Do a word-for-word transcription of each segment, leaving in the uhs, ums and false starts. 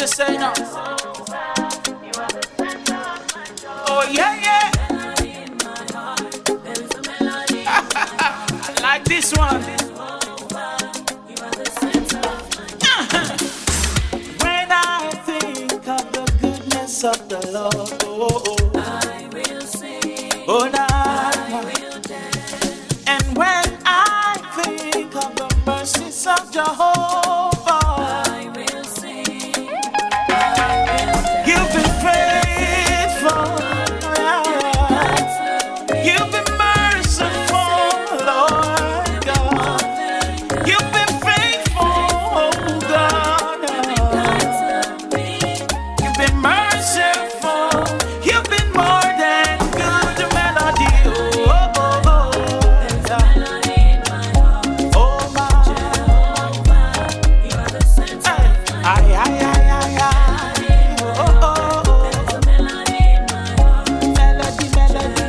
you say now? Oh yeah, yeah. I like this one. When I think of the goodness of the Lord, oh, oh. I will sing. Oh, nah, I will dance. And when I think of the mercies of Jehovah, I will sing. I will dance. You've been faithful. You've been merciful, Lord God. You've been faithful, oh God. You've been merciful. You've been more than good melody. Oh, oh, oh. Oh, my. You are the center. Ay, ay, ay, ay, ay. Oh, oh, oh. Melody, melody.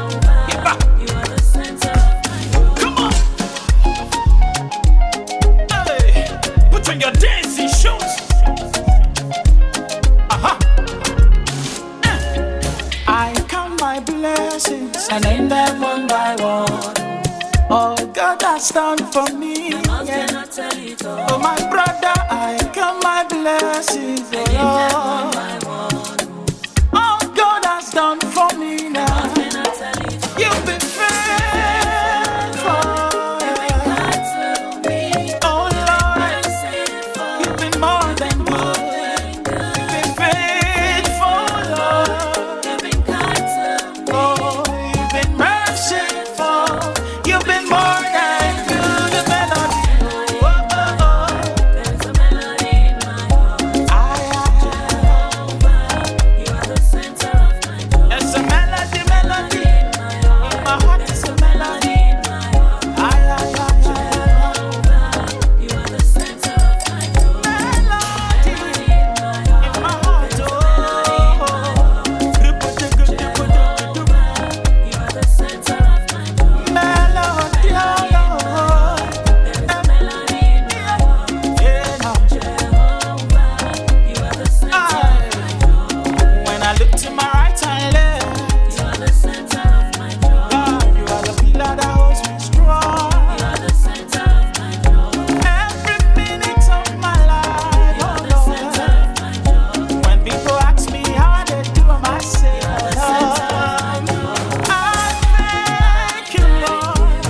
Put on your dancing shoes. Uh-huh. I count my blessings and name them one by one. All God has done for me. Yeah. Oh my brother, I count my blessings. Oh Lord. All God has done for me now. You've been faithful. Oh Lord, you've been more than good. You've been faithful, Lord. Oh, you've been merciful. You've been more than good. Melody. Oh, oh, oh. There's a melody in my heart. You are the center of my joy. There's a melody, melody. In my heart is a melody. Ay, ay, ay, ay. You are the center of my joy. Melody in my heart, oh. You are the center of my joy. Melody, oh Lord. There's a melody in my heart. Yeah, now. You are the center of my joy. When I look to my right and left, you are the center of my joy. God, you are the pillar that holds me strong. You are the center of my joy. Every minute of my life, you are the center of my joy. When people ask me how they do, I say, Lord, I thank you, Lord.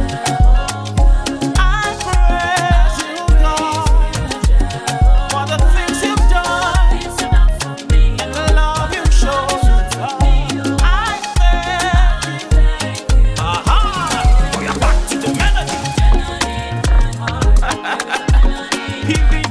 I praise you, God, for the things you've done and the love you showed. I thank you. Aha! We are back to the melody. He